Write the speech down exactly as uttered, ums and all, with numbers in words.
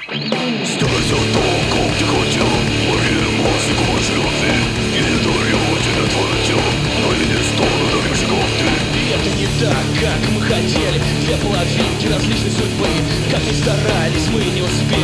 Старайся так, как ты хотел. Мои массику слезы. И дарю тебе твое тело. Но я не стану таким же, как ты. И это не так, как мы хотели. Две половинки различной судьбы. Как ни старались, мы не успели.